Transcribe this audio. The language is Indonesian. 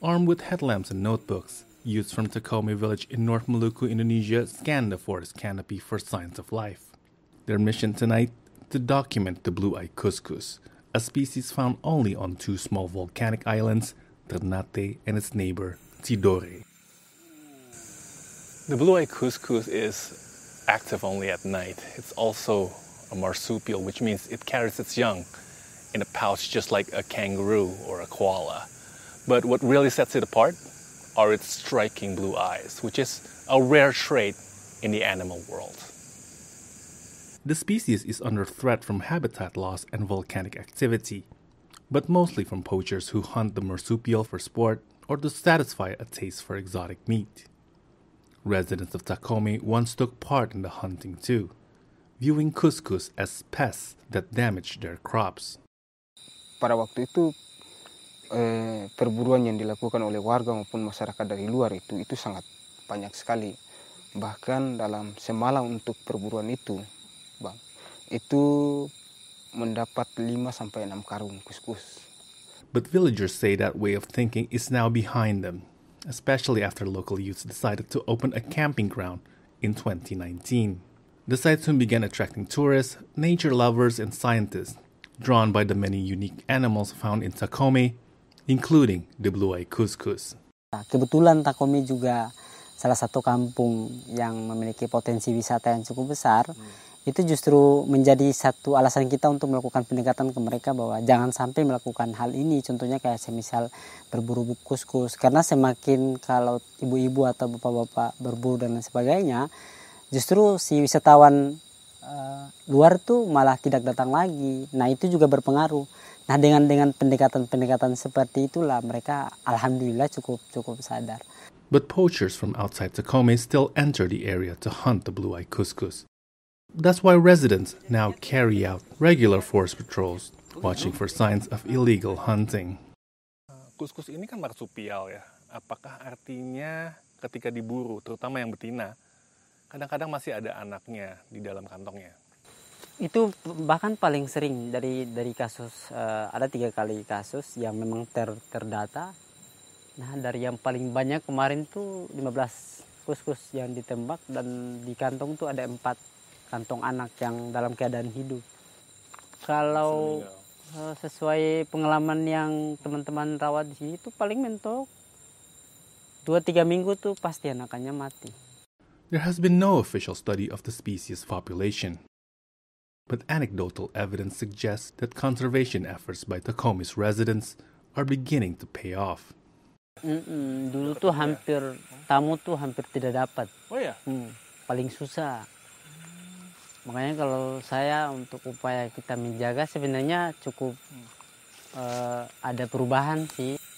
Armed with headlamps and notebooks, youths from Takome village in North Maluku, Indonesia scan the forest canopy for signs of life. Their mission tonight? To document the blue-eyed cuscus, a species found only on two small volcanic islands, Ternate and its neighbor, Tidore. The blue-eyed cuscus is active only at night. It's also a marsupial, which means it carries its young in a pouch just like a kangaroo or a koala. But what really sets it apart are its striking blue eyes, which is a rare trait in the animal world. The species is under threat from habitat loss and volcanic activity, but mostly from poachers who hunt the marsupial for sport or to satisfy a taste for exotic meat. Residents of Takome once took part in the hunting too, viewing cuscus as pests that damaged their crops. Pada waktu itu perburuan yang dilakukan oleh warga maupun masyarakat dari luar itu sangat banyak sekali. Bahkan dalam semalam untuk perburuan itu, Bang, itu mendapat 5 sampai 6 karung kuskus. But villagers say that way of thinking is now behind them, especially after local youths decided to open a camping ground in 2019. The site soon began attracting tourists, nature lovers, and scientists, drawn by the many unique animals found in Takome, including the blue-eyed cuscus. Kebetulan Takome juga salah satu kampung yang memiliki potensi wisata yang cukup besar. Itu justru menjadi satu alasan kita untuk melakukan pendekatan ke mereka bahwa jangan sampai melakukan hal ini. Contohnya kayak semisal berburu kuskus. Karena semakin kalau ibu-ibu atau bapak-bapak berburu dan lain sebagainya, justru si wisatawan luar tuh malah tidak datang lagi. Nah itu juga berpengaruh. Nah dengan pendekatan-pendekatan seperti itulah mereka alhamdulillah cukup sadar. But poachers from outside Takome still enter the area to hunt the blue-eyed cuscus. That's why residents now carry out regular forest patrols, watching for signs of illegal hunting. Kuskus ini kan marsupial ya. Apakah artinya ketika diburu, terutama yang betina, kadang-kadang masih ada anaknya di dalam kantongnya? Itu bahkan paling sering dari kasus, ada 3 kali kasus yang memang terdata. Nah dari yang paling banyak kemarin tuh 15 kuskus yang ditembak dan di kantong tuh ada 4 kantong anak yang dalam keadaan hidup. Kalau sesuai pengalaman yang teman-teman rawat di sini itu paling mentok 2-3 minggu tuh pasti anakannya mati. There has been no official study of the species population, but anecdotal evidence suggests that conservation efforts by Takome's residents are beginning to pay off. Dulu tuh tamu tuh hampir tidak dapat. Oh ya? Paling susah. Makanya kalau saya untuk upaya kita menjaga sebenarnya cukup ada perubahan sih.